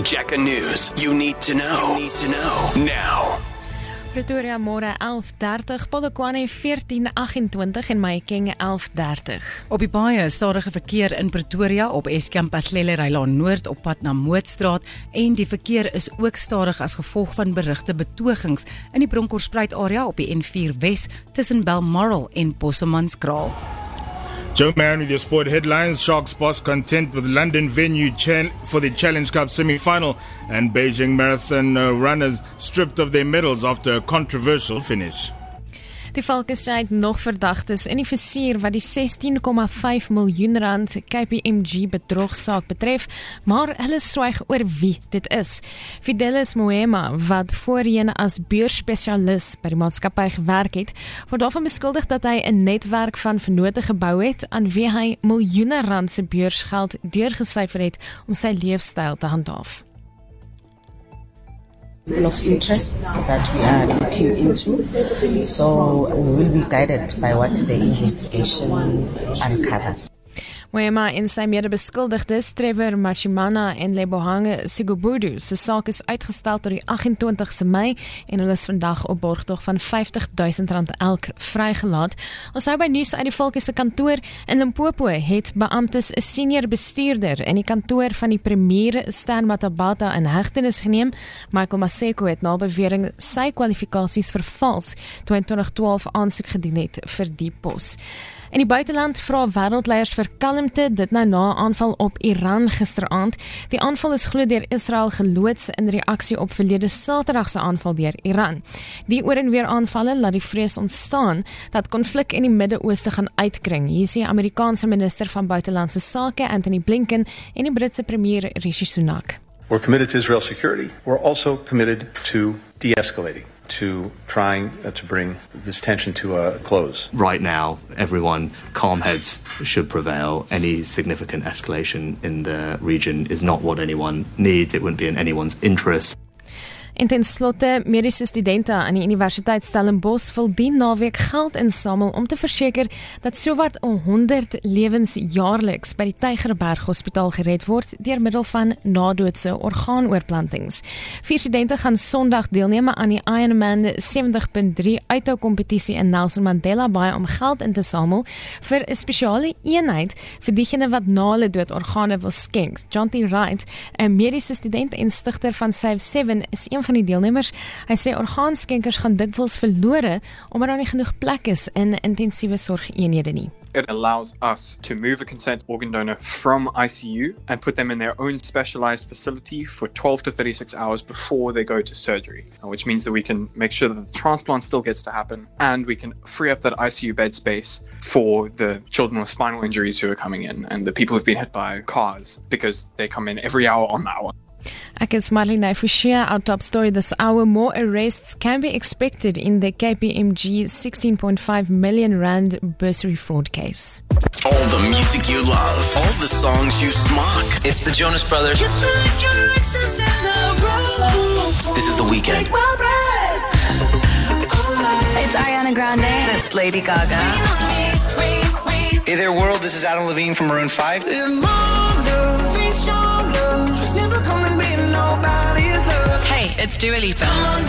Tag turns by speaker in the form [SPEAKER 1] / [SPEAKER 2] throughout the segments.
[SPEAKER 1] Jacka News. You need to know. Now.
[SPEAKER 2] Pretoria môre 11:30, Polokwane 14:28 en Mahikeng 11:30.
[SPEAKER 3] Op die baie stadige verkeer in Pretoria op Eskom Patlele Rylaan Noord op pad na Mootstraat en die verkeer is ook stadig as gevolg van berigte betogings in die Bronkhorstspruit area op die N4 Wes tussen Balmoral en Posamanskraal.
[SPEAKER 4] Joe Mann with your sport headlines. Sharks boss content with London venue for the Challenge Cup semi-final, and Beijing marathon runners stripped of their medals after a controversial finish.
[SPEAKER 2] Die Valkenstryd nog verdagtes in die versuur wat die 16,5 miljoen rand KPMG bedrogsaak betref, maar hulle swyg oor wie dit is. Fidelis Moema, wat voorheen as beursspesialis by die maatskappy gewerk het, word daarvan beskuldig dat hy 'n netwerk van vennote gebou het aan wie hy miljoene rand se beursgeld deurgesyfer het om sy leefstyl te handhaaf.
[SPEAKER 5] Of interest that we are looking into, so we will be guided by what the investigation uncovers.
[SPEAKER 2] Moema en sy mede-beskuldigdes, Trevor Machimana en Lebohange Segubudu, se saak is uitgestel tot die 28ste Mei en hulle is vandag op borgtog van R50.000 elk vrygelaat. Ons hou by nuus uit die Valke se kantoor in Limpopo het beamptes 'n senior bestuurder in die kantoor van die premier Stan Matabata in hegtenis geneem. Michael Maseko het na bewering sy kwalifikasies vervals toe hy in 2012 aansoek gedien het vir die pos. In die buiteland vra wêreldleiers vir kalmte, dit nou na 'n aanval op Iran gisteraand. Die aanval is glo deur Israel geloods in reaksie op verlede Saterdag se aanval deur Iran. Die oor en weer aanvalle laat die vrees ontstaan dat konflik in die Midde-Ooste gaan uitkring. Hier is die Amerikaanse minister van buitelandse sake Anthony Blinken en die Britse premier Rishi Sunak.
[SPEAKER 6] We're committed to Israel's security. We're also committed to de-escalating, to trying to bring this tension to a close.
[SPEAKER 7] Right now, everyone, calm heads should prevail. Any significant escalation in the region is not what anyone needs. It wouldn't be in anyone's interest.
[SPEAKER 2] En ten slotte, mediese studente aan die Universiteit Stellenbosch wil die naweek geld insamel om te verseker dat sowat 100 lewens jaarliks by die Tygerberg Hospitaal gered word deur middel van nadoodse orgaanoorplantings. 4 studente gaan Sondag deelneem aan die Ironman 70.3 uithou kompetisie in Nelson Mandela Bay om geld in te samel vir 'n spesiale eenheid vir diegene wat na hulle dood organe wil skenk. John T. Wright, 'n mediese student en stigter van Save 7, is een van die deelnemers. Hy sê orgaanskenkers gaan dikwels verlore omdat daar nie genoeg plek is in intensiewe sorgeenhede nie.
[SPEAKER 8] It allows us to move a consent organ donor from ICU and put them in their own specialized facility for 12 to 36 hours before they go to surgery, which means that we can make sure that the transplant still gets to happen and we can free up that ICU bed space for the children with spinal injuries who are coming in and the people who've been hit by cars because they come in every hour on that one.
[SPEAKER 2] Ek is Marlene Forshey. Our top story this hour: more arrests can be expected in the KPMG 16.5 million rand bursary fraud case.
[SPEAKER 1] All the music you love, all the songs you smock.
[SPEAKER 9] It's the Jonas Brothers.
[SPEAKER 1] This is The Weeknd.
[SPEAKER 10] It's Ariana Grande.
[SPEAKER 9] It's Lady Gaga. Hey there, world. This is Adam Levine from Maroon 5.
[SPEAKER 10] Hey, it's Dua Lipa.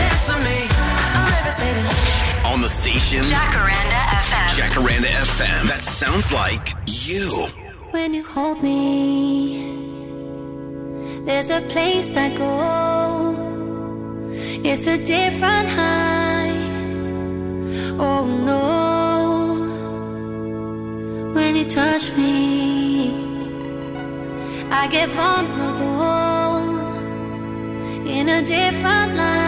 [SPEAKER 1] On the station,
[SPEAKER 10] Jacaranda FM.
[SPEAKER 1] Jacaranda FM. That sounds like you.
[SPEAKER 11] When you hold me, there's a place I go. It's a different high. Oh no. When you touch me, I get vulnerable in a different light.